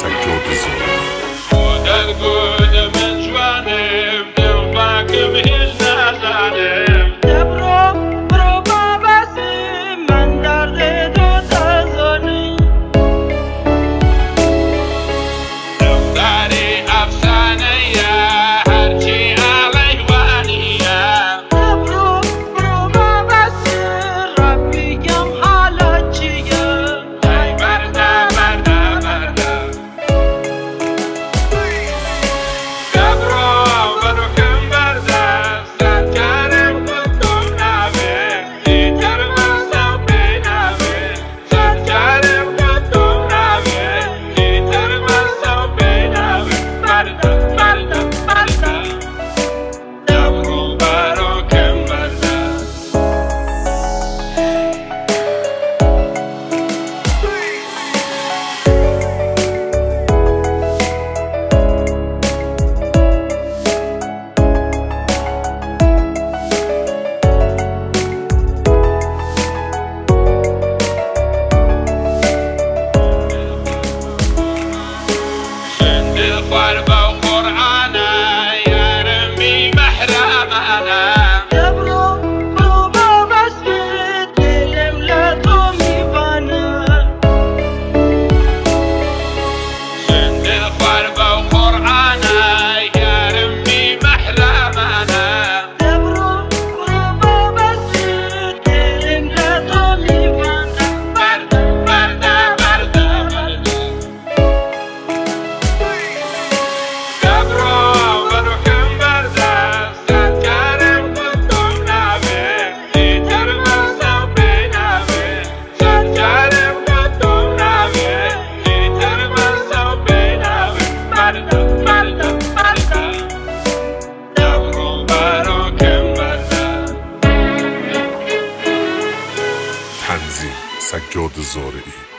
سجاد زارعی. گودل گود من جوانم دل باکم هیچ نزنم دبرو برو بابسی من درد تو تزانی دختری افسانه هرچی علیوانیه دبرو برو بابسی ربیگم حالا چیه ای برده برده برده دبرو برو کم برده سرکارم کدوم نوه دیگر مستم بینوه سرکارم کدوم نوه دیگر مستم بینوه برده برده برده دبرو برو کم برده دلخوار با قرآنه یارم بی محرمانه دبرو برو بابسی دلم لطو میبانه دلخوار با قرآنه یارم بی محرمانه دبرو برو بابسی دلم لطو میبانه برده برده برده برده دبرو برو کم برده سرکارم کدوم نوه دیگر مستم بینوه سرکارم کدوم نوه دیگر مستم بینوه برده برده برده دبرو برو کم برده تنظیم سجاد زارعی.